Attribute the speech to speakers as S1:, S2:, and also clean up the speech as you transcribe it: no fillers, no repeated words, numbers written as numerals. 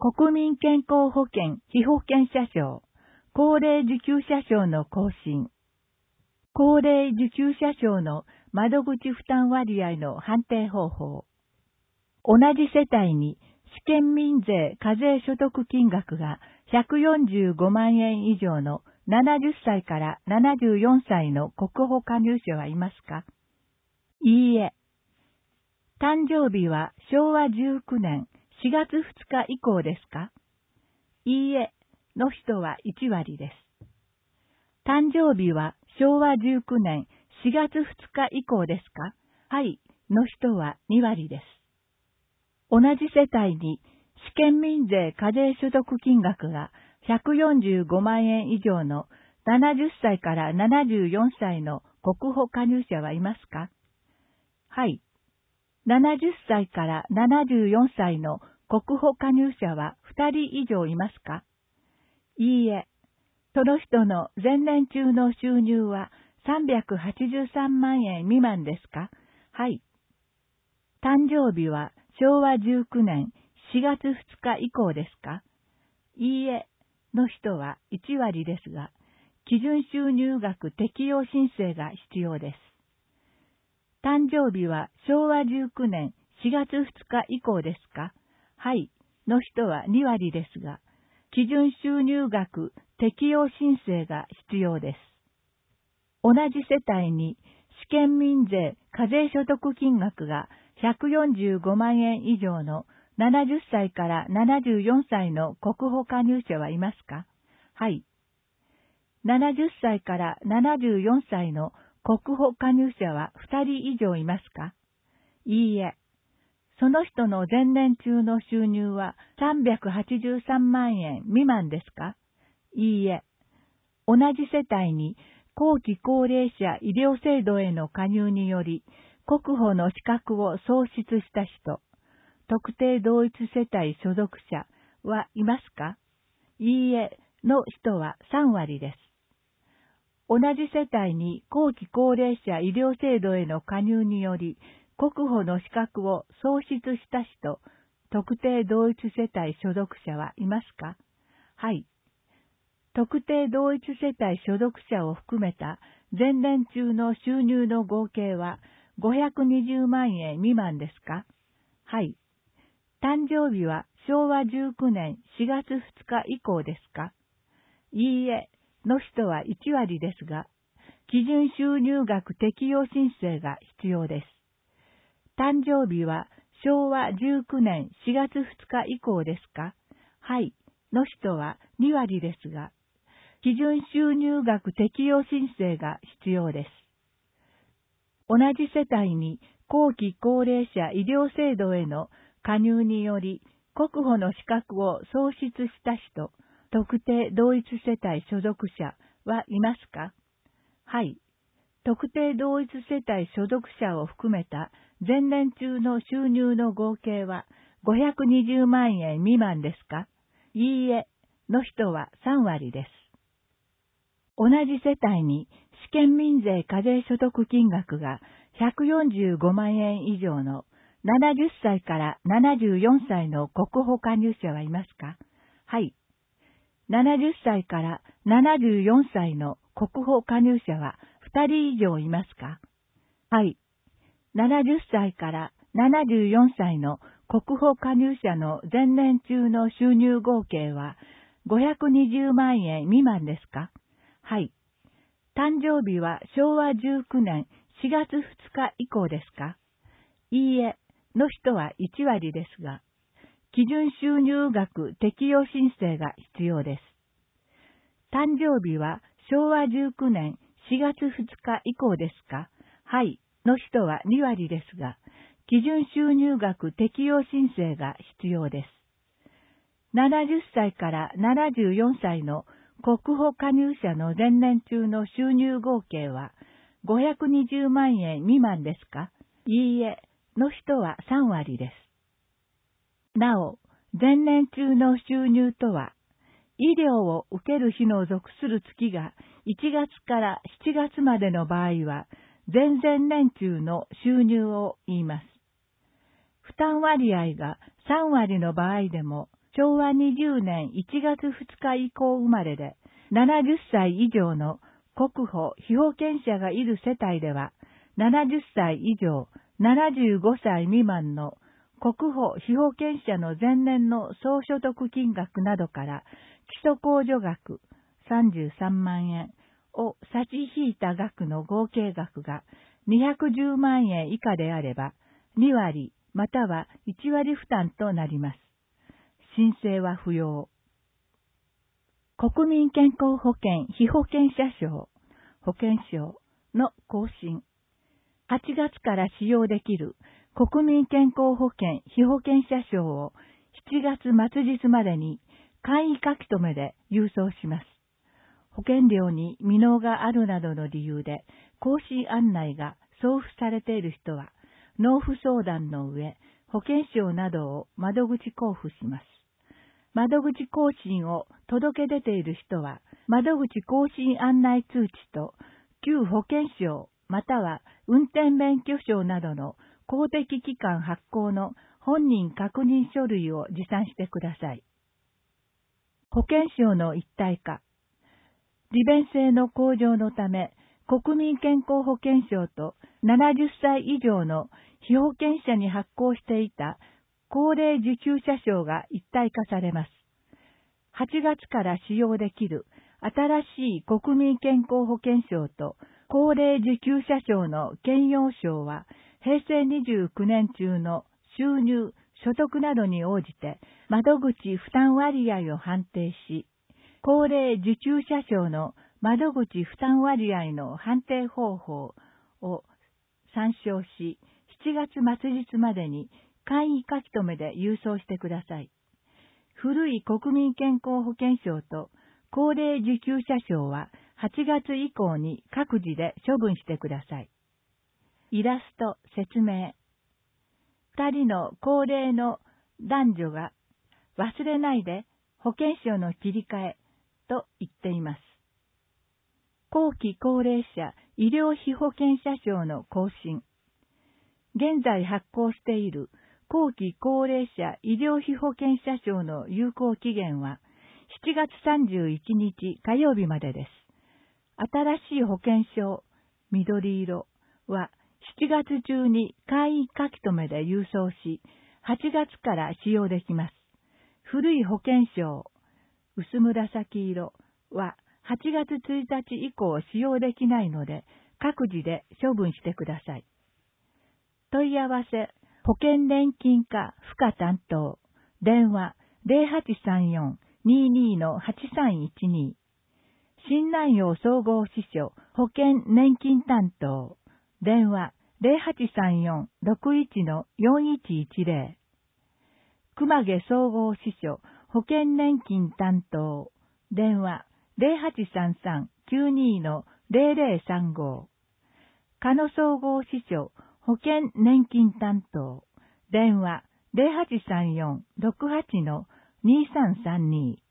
S1: 国民健康保険被保険者証、高齢受給者証の更新。高齢受給者証の窓口負担割合の判定方法。同じ世帯に試験民税課税所得金額が145万円以上の70歳から74歳の国保加入者はいますか？いいえ。誕生日は昭和19年4月2日以降ですか？いいえの人は1割です。誕生日は昭和19年4月2日以降ですか？はいの人は2割です。同じ世帯に試験民税課税所得金額が145万円以上の70歳から74歳の国保加入者はいますか？はい。70歳から74歳の国保加入者は2人以上いますか？いいえ。その人の前年中の収入は383万円未満ですか？はい。誕生日は昭和19年4月2日以降ですか？いいえの人は1割ですが、基準収入額適用申請が必要です。誕生日は昭和19年4月2日以降ですか？はい、の人は2割ですが、基準収入額適用申請が必要です。同じ世帯に試験民税課税所得金額が145万円以上の70歳から74歳の国保加入者はいますか？はい。70歳から74歳の国保加入者は2人以上いますか？いいえ。その人の前年中の収入は383万円未満ですか？いいえ。同じ世帯に後期高齢者医療制度への加入により国保の資格を創出した人、特定同一世帯所属者はいますか？いいえの人は3割です。同じ世帯に後期高齢者医療制度への加入により国保の資格を創出した人、特定同一世帯所属者はいますか？はい。特定同一世帯所属者を含めた前年中の収入の合計は520万円未満ですか？はい。誕生日は昭和19年4月2日以降ですか？いいえの人は1割ですが、基準収入額適用申請が必要です。誕生日は昭和19年4月2日以降ですか？はい、の人は2割ですが、基準収入額適用申請が必要です。同じ世帯に後期高齢者医療制度への加入により国保の資格を創出した人、特定同一世帯所属者はいますか？はい。特定同一世帯所属者を含めた前年中の収入の合計は520万円未満ですか？いいえの人は3割です。同じ世帯に試験民税課税所得金額が145万円以上の70歳から74歳の国保加入者はいますか？はい。70歳から74歳の国保加入者は2人以上いますか？はい。70歳から74歳の国保加入者の前年中の収入合計は520万円未満ですか？はい。誕生日は昭和19年4月2日以降ですか？いいえの人は1割ですが、基準収入額適用申請が必要です。誕生日は昭和19年4月2日以降ですか？はい、の人は2割ですが、基準収入額適用申請が必要です。70歳から74歳の国保加入者の前年中の収入合計は520万円未満ですか？いいえ、の人は3割です。なお、前年中の収入とは、医療を受ける日の属する月が1月から7月までの場合は、前々年中の収入を言います。負担割合が3割の場合でも、 昭和20年1月2日以降生まれで、70歳以上の国保被保険者がいる世帯では、70歳以上、75歳未満の国保被保険者の前年の総所得金額などから基礎控除額33万円を差し引いた額の合計額が210万円以下であれば2割または1割負担となります。申請は不要。国民健康保険被保険者証、保険証の更新。8月から使用できる国民健康保険被保険者証を7月末日までに簡易書き留めで郵送します。保険料に未納があるなどの理由で更新案内が送付されている人は納付相談の上、保険証などを窓口交付します。窓口更新を届け出ている人は窓口更新案内通知と旧保険証または運転免許証などの公的機関発行の本人確認書類を持参してください。保険証の一体化。利便性の向上のため、国民健康保険証と70歳以上の被保険者に発行していた高齢受給者証が一体化されます。8月から使用できる新しい国民健康保険証と高齢受給者証の兼用証は平成29年中の収入、所得などに応じて窓口負担割合を判定し、高齢受給者証の窓口負担割合の判定方法を参照し、7月末日までに簡易書き留めで郵送してください。古い国民健康保険証と高齢受給者証は8月以降に各自で処分してください。イラスト説明。2人の高齢の男女が忘れないで保険証の切り替えと言っています。後期高齢者医療費保険者証の更新。現在発行している後期高齢者医療費保険者証の有効期限は7月31日火曜日までです。新しい保険証、緑色は7月中に簡易書き留めで郵送し、8月から使用できます。古い保険証、薄紫色は8月1日以降使用できないので、各自で処分してください。問い合わせ、保険年金課付加担当、電話 0834-22-8312、新南陽総合支所保険年金担当、電話 0834-61-4110、熊毛総合支所保険年金担当、電話 0833-92-0035、加野総合支所保険年金担当、電話 0834-68-2332